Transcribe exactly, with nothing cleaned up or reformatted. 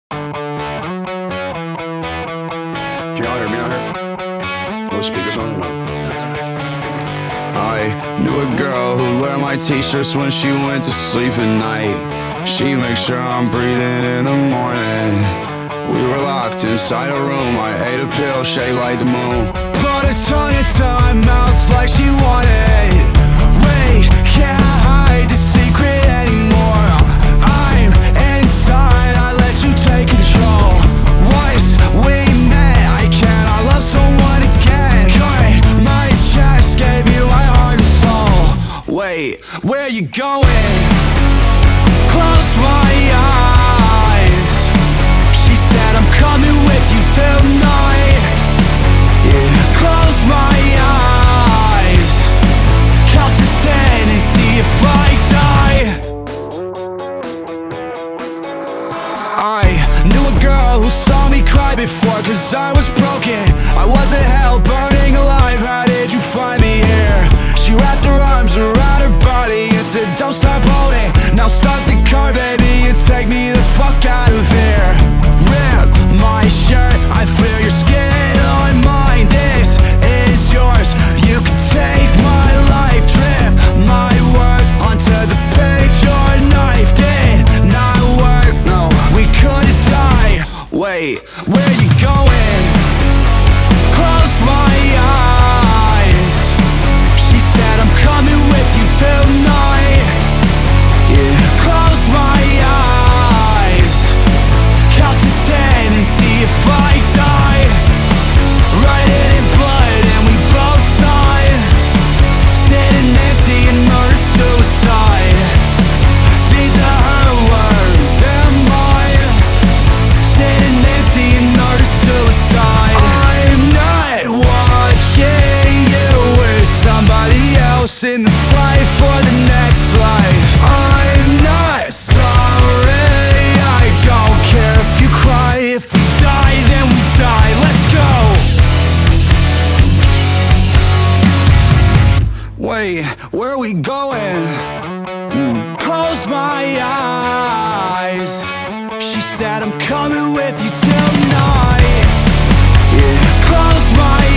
Can y'all hear me out here? With speakers on? No. I knew a girl who'd wear my t-shirts when she went to sleep at night. She'd make sure I'm breathing in the morning. We were locked inside a room. I ate a pill shaped like the moon. Put her tongue into my mouth like she wanted. Wait, can't hide the secret anymore. I'm inside, I let you take control. Once we met, I cannot love someone again. Cut my chest, gave you my heart and soul. Wait, where you going? Close my eyes. She said I'm coming with you tonight. Yeah, close my eyes. Count to ten and see if I die. I knew a girl who saw me cry before, cause I was broken. I was in hell, burning alive. How did you find me here? She wrapped her arms around her body and said, don't stop holding. Now start the car, baby, and take me the fuck out of here. Rip my shirt, I feel your skin on mine. This is yours, you can take my life. Drip my words onto the page. Your knife did not work, no, we couldn't die. Wait, where you going? Close my eyes. She said I'm coming with you tonight. Yeah, close my eyes. Count to ten and see if I die. Write it in blood and we both sign. Sid and Nancy and murder suicide. These are her words and mine. Sid and Nancy and murder suicide. I'm not watching you with somebody else in this life or the next life. I'm not sorry, I don't care if you cry. If we die, then we die, let's go. Wait, where are we going? Mm. Close my eyes. She said I'm coming with you tonight. Yeah, close my